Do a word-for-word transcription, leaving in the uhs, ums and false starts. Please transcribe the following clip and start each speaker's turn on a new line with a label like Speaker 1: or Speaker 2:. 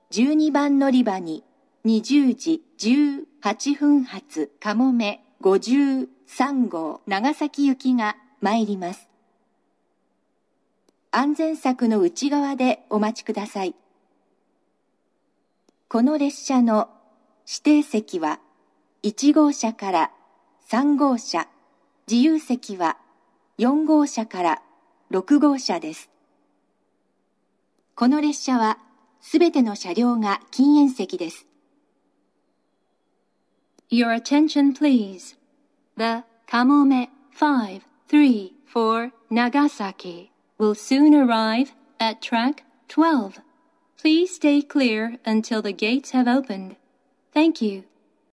Speaker 1: じゅうにばん乗り場ににじゅうじじゅうはっぷん発かもめごじゅうさんごう長崎行きが参ります。安全柵の内側でお待ちください。この列車の指定席はいちごうしゃからさんごうしゃ、自由席はよんごうしゃからろくごうしゃです。この列車はすべての車両が禁煙席です。
Speaker 2: Your attention please. The Kamome five three four Nagasaki will soon arrive at track twelve. Please stay clear until the gates have opened. Thank you.